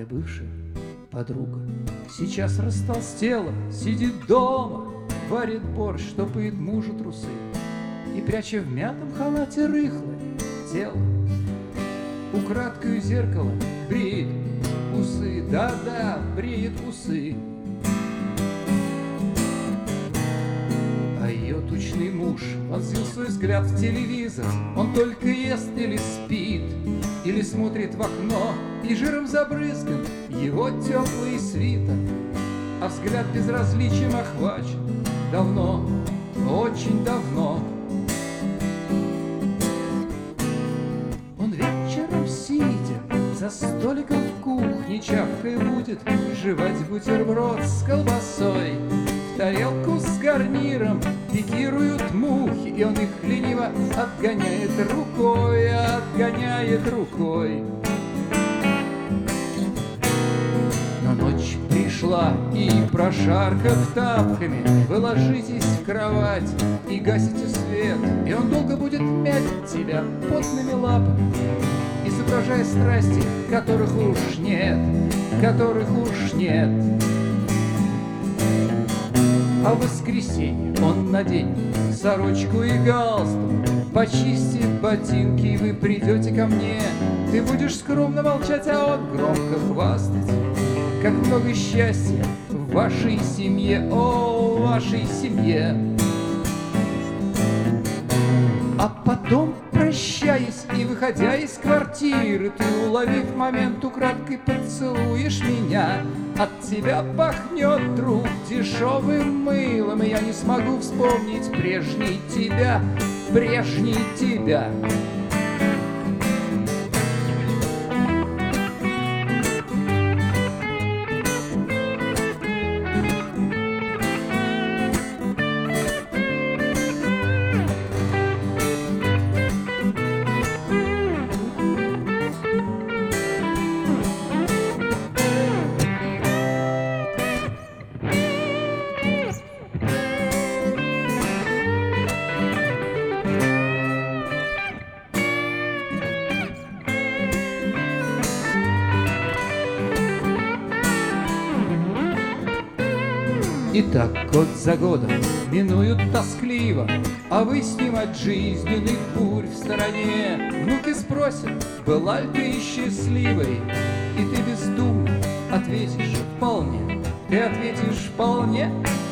Моя бывшая подруга сейчас растолстела, сидит дома, варит борщ, штопает мужу трусы и, пряча в мятом халате рыхлое тело, украдкою зеркало бреет усы, да-да, бреет усы. А ее тучный муж вонзил свой взгляд в телевизор. Он только ест или спит, или смотрит в окно, и жиром забрызган его теплый свитер. А взгляд безразличием охвачен давно, очень давно. Он вечером, сидя за столиком в кухне, чавкой будет жевать бутерброд с колбасой. В тарелку с гарниром пикируют мухи, и он их лениво отгоняет рукой, отгоняет рукой. Но ночь пришла, и, прошаркав тапками, вы ложитесь в кровать и гасите свет, и он долго будет мять тебя потными лапами, изображая страсти, которых уж нет, которых уж нет. А в воскресенье он наденет сорочку и галстук, почистит ботинки, и вы придете ко мне. Ты будешь скромно молчать, а он громко хвастать, как много счастья в вашей семье, о, в вашей семье. А потом, прощаясь и выходя из квартиры, ты, уловив момент, украдкой поцелуешь меня. От тебя пахнет, друг, дешевым мылом, и я не смогу вспомнить прежний тебя, прежний тебя. И так год за годом минуют тоскливо, а вы с ним от жизненных бурь в стороне. Внуки спросят, была ли ты счастливой, и ты бездумно ответишь вполне. Ты ответишь вполне.